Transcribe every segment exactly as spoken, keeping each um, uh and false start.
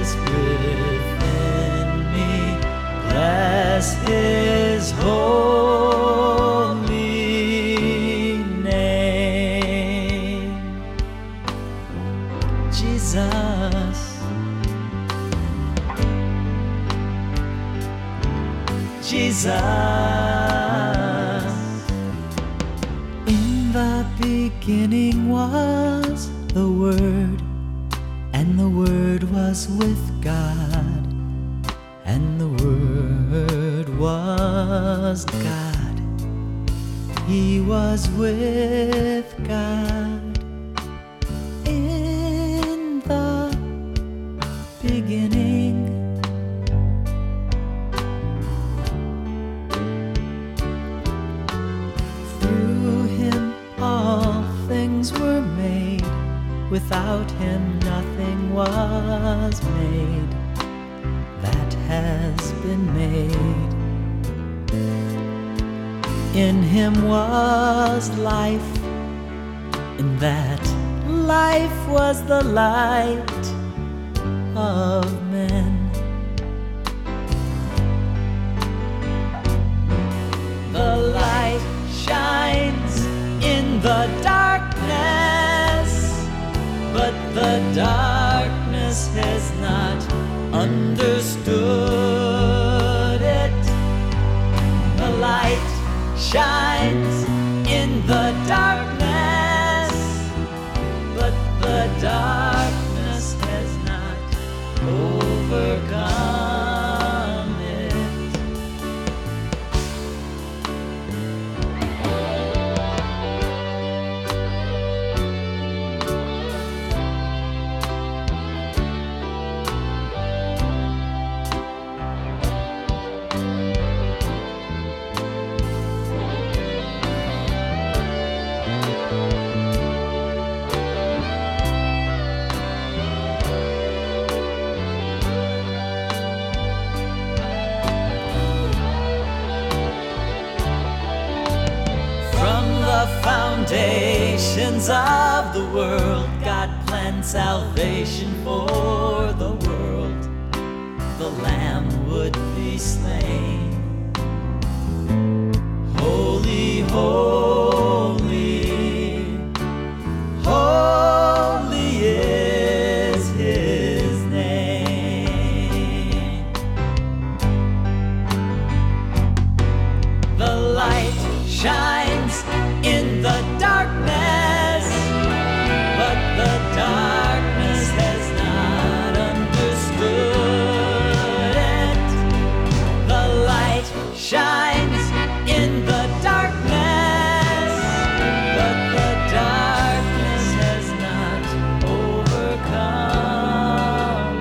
is within me. Bless His holy name. Jesus, Jesus. In the beginning was the Word, and the Word was with God, and the Word was God. He was with God in the beginning. Through Him all things were made. Without Him nothing was made that has been made. In Him was life, and that life was the light of men. The light shines in the darkness, but the darkness has not understood it. The light shines in the darkness, but the darkness has not overcome it. The foundations of the world, God planned salvation for the world. The Lamb would be slain. Holy, holy, holy is His name. The light shines in the darkness, but the darkness has not understood it. The light shines in the darkness, but the darkness has not overcome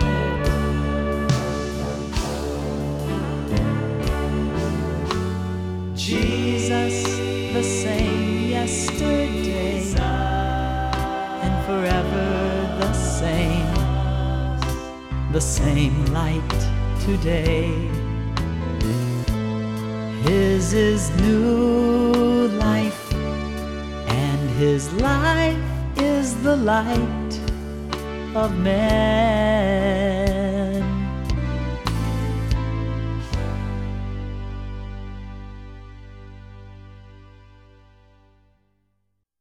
it. Jesus, the same yesterday and forever the same, the same light today. His is new life, and His life is the light of men.